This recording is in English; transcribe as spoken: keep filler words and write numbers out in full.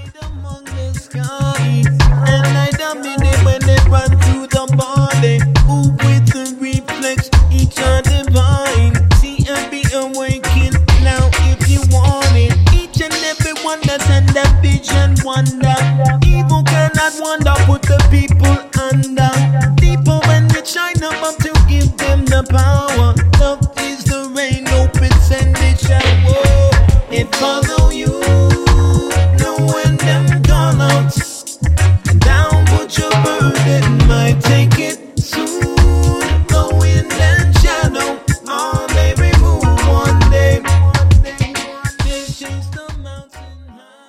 among the sky, and I dominate when they run through the body. Move with the reflex, each are divine. See and be awakened now if you want it. Each and every one that's in that vision wonder. Evil cannot wonder, put the people under. Deeper when you shine them up to give them the power. Love